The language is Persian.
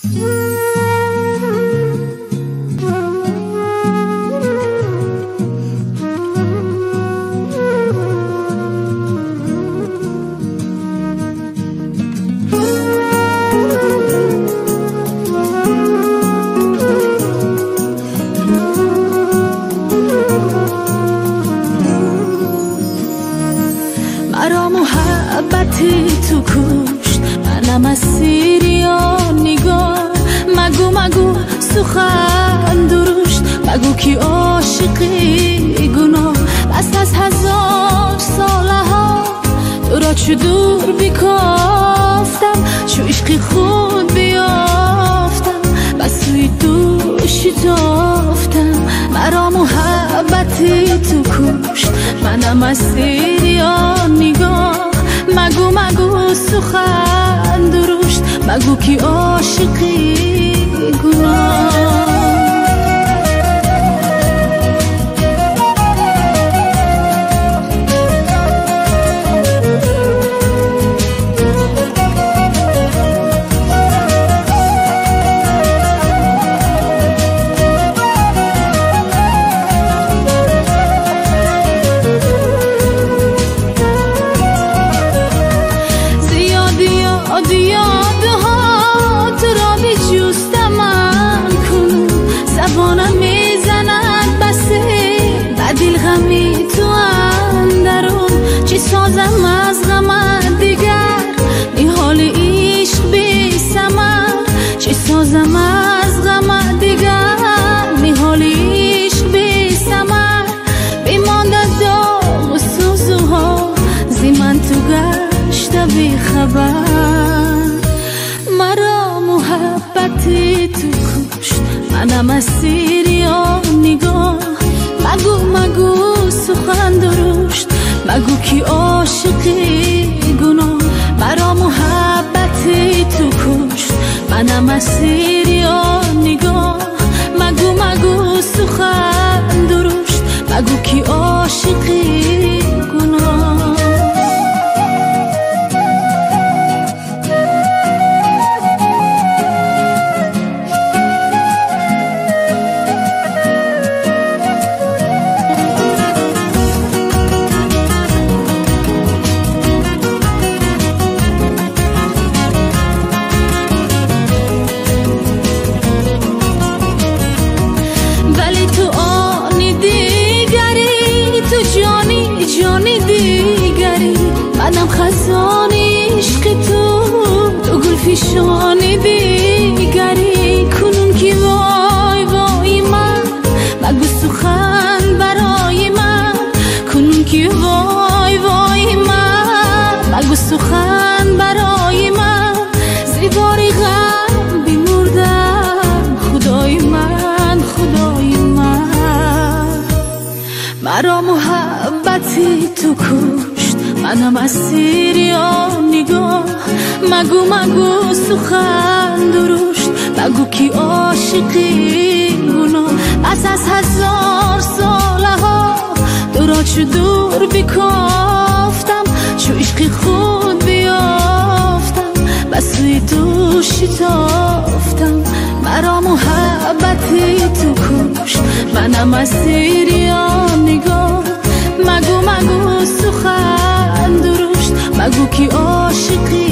مرا محبتی تو کشت، منم اسیر یا نگاه. مگو سخن درشت، مگو کی عاشقی گناه. بس از 1000 ساله ها تو را چو دور بکافتم، چو عشقی خود بیافتم بس سوی دوشی تافتم. مرا محبتی تو کشت، منم اسیر یا نگاه. مگو سخن درشت، مگو کی عاشقی گناه. یادها تو را بیجوستم من کنون، زبانم میزند بسه بدیل غمی تو اندرون. چی سازم از غم دیگر نیحال عشق بی ثمر. چی سازم از غم دیگر نیحال عشق بی ثمر. بیمانده داغ و سوزوها زی من تو گشته بی خبر. مرا محبتی تو کشت، منم اسیر یا نگاه. مگو سخن درشت، مگو کی عاشقی گناه. مرا محبتی تو کشت، منم اسیر یا نگاه. مگو سخن درشت، مگو کی عاشقی گناه. جانی دیگری منم خزان عشق تو گل فشانی دیگری. کنون کی وای من، مگو سخن برای من. کنون کی وای من، مگو سخن برای من. زیباری غم بیمردم خدای من. مرا محبتی تو کشت، منم اسیر یا نگاه. مگو سخن درشت، مگو کی عاشقی گناه. پس از 1000 ساله ها تو را چو دور بکافتم، چو عشقی خود بیافتم بس سوی دوشی تافتم. مرا محبتی تو کشت، منم اسیر یا نگاه. مگو سخن درشت، مگو کی عاشقی